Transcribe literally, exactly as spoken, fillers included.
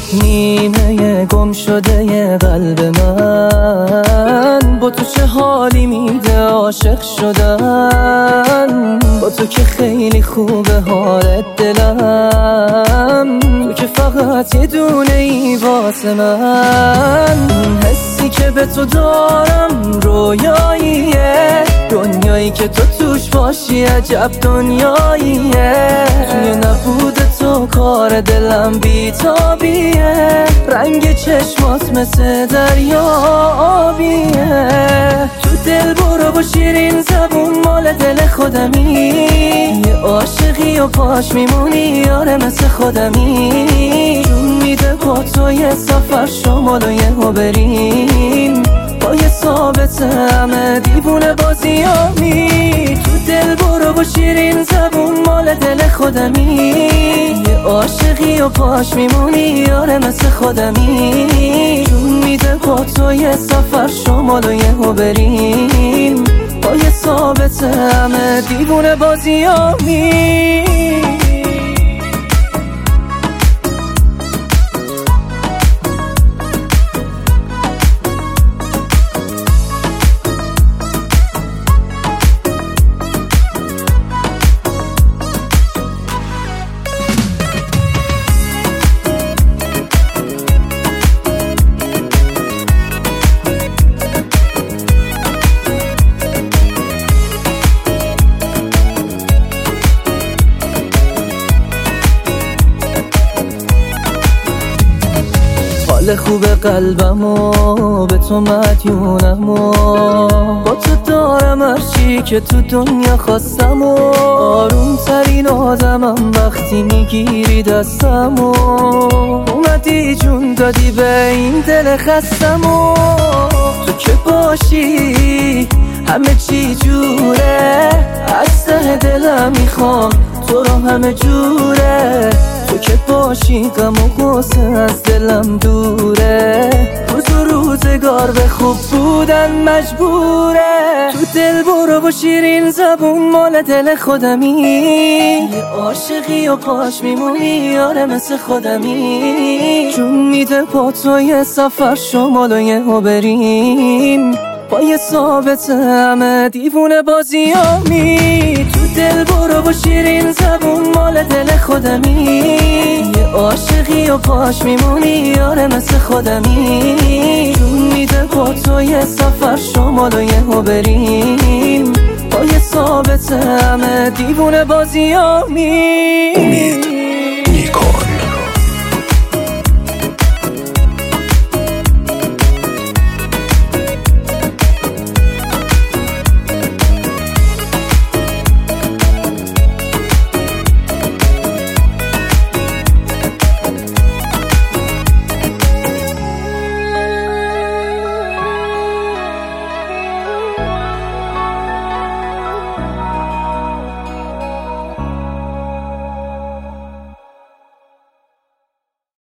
نیمه گم شده قلب من، با تو چه حالی میده عاشق شدن. با تو که خیلی خوبه حالت دلم، تو که فقط یه دونه ای واسه من. حسی که به تو دارم رویاییه، دنیایی که تو توش باشی عجب دنیاییه. توی نبود تو کار دلم بیتابیه، رنگ چشمات مثل دریا آبیه. تو دل برو با شیرین زبون مال دل خودمی، یه عاشقی و پاش میمونی یاره مثل خودمی. جون میده با تو یه سفر شمال و یه ها بریم، با یه ثابت همه دیوونه بازیامی. تو دل برو با شیرین زبون مال دل خودمی، یه عاشقی و پاش میمونی یاره مثل خودمی. جون میده با تو یه سفر شمال و یه ها بریم، با یه ثابت همه دیوونه بازیامی. حال خوب قلبم و به تو مدیونم و با تو دارم هرچی که تو دنیا خواستم و آروم ترین آدمم وقتی میگیری دستم و اومدی جون دادی به این دل خستم و تو که باشی همه چی جوره، از ته دلم میخوام تو رو همه جوره. تو که باشی غم و غصه از دلم دوره، روز و روزگار به خوب بودن مجبوره. تو دل برو با شیرین زبون مال دل خودمی، یه عاشقی و پاش میمونی یاره مثل خودمی. جون میده با تو یه سفر شمال و یه ها بریم، با یه ثابت همه دیوونه بازیامی. تو دل برو با شیرین زبون مال دل خودمی، یه عاشقی و پاش میمونی یاره مثل خودمی. جون میده با تو یه سفر شمال و یه ها بریم، با یه ثابت همه دیوونه بازیامی. امید نیکان.